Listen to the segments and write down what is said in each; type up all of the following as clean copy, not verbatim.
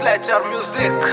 Sledger Music।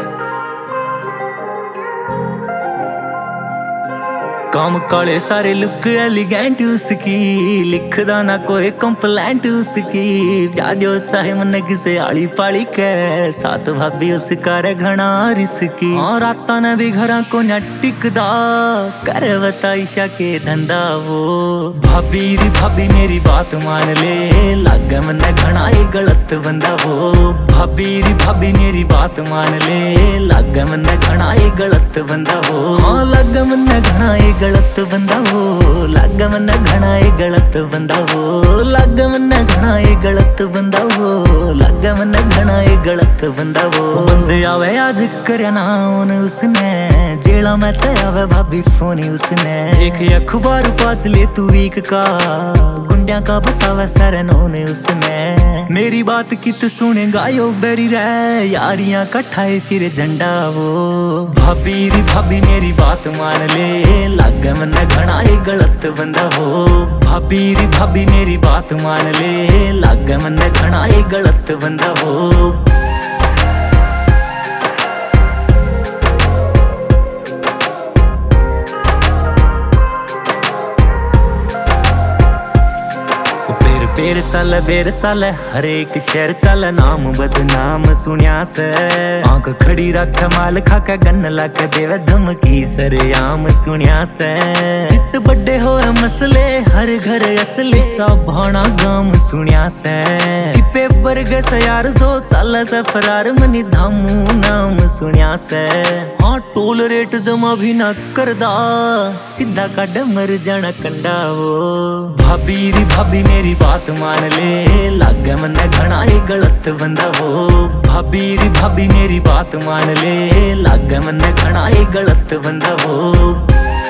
काम काले सारे लुक एलिगेंट उसकी, लिखदा ना कोई कंप्लेंट उसकी। प्यार जो चाहे मन किसे आली पाली के, साथ भाभी उसका रे घना रिसकी। और राता ने भी घरा को न टिकदा, कर बताइशा के धंधा वो। भाभी री भाभी मेरी बात मान ले, लागे मन घना ये गलत बंदा वो। भाभी री भाभी मेरी बात मान ले, लागे मन घना ये गलत बंदा वो। हाँ लागे मन घना ये गलत बंदा वो, लागे मन घना ये गलत बंदा वो। लागे मन घना ये गलत बंदा वो, लागे मन घना ये गलत बंदा वो। बंदे आवे आज करया ना उन उसने, जेड़ा मैं ते आवे भाभी फोन उसने। देख अखबार पाच ले तू वीक का, गुंडिया का बतावे सारे नोने उसने। मेरी बात कित सुनेगा यो बेरी रे, यारियां कट्ठाए फिर झंडा वो। भाभी री भाभी मेरी बात मान ले, लागे मन घना ये गलत बंदा वो। भाभी री भाभी मेरी बात मान ले, लागे मन घना ये गलत बंदा वो। बेर चल हर एक शहर चल, नाम बदनाम सुनिया से। आंख खड़ी रख माल खा के गन लग देवे धमकी सरेआम सुनिया से। इत बड़े हो मसले हर घर असली, सब भाना गाम सुनिया से। पेपर गस यार जो चल से फरार, मनी धामू नाम सुनिया से। हाँ टोल रेट जमा भी ना करदा, सीधा काट मर जाना कंडा वो। भाभी री भाभी मेरी बात मान ले, लागे मन घना ये गलत बंदा वो। भाभी री भाभी मेरी बात मान ले, लागे मन घना ये गलत बंदा वो।